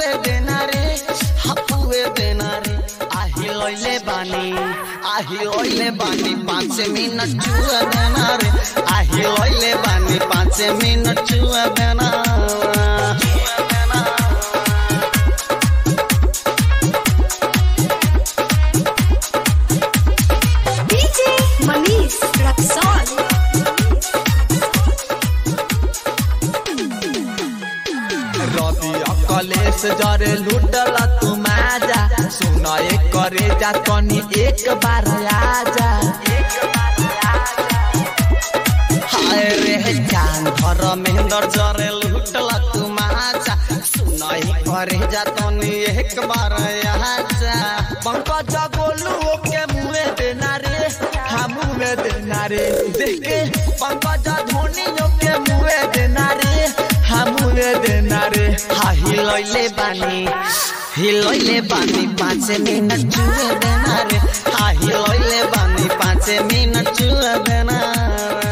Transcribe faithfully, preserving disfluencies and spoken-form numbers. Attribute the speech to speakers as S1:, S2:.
S1: पुए देना रे हाँ पुए देना रे आही लइले बानी आही लइले बानी पाँच मिनट छुए देना रे आही लइले बानी पाँच मिनट छुए देना कलेस जरे लुटला तू माजा सुना एक करे जा तनी एक बार आजा हाय रे जान भर मेहंदर जरे लुटला तू माजा सुना एक करे जा तनी एक बार आजा पंकज गोलू के मुँह देना रे हाँ मुँह देना रे देखे पंकज धोनी के मुँह देना रे हाँ मुँह देना रे हाँ हिलैले बानी हिलैले बानी पाँच मिनट छुए देना रे हाँ हिलैले बानी पाँच मिनट छुए देना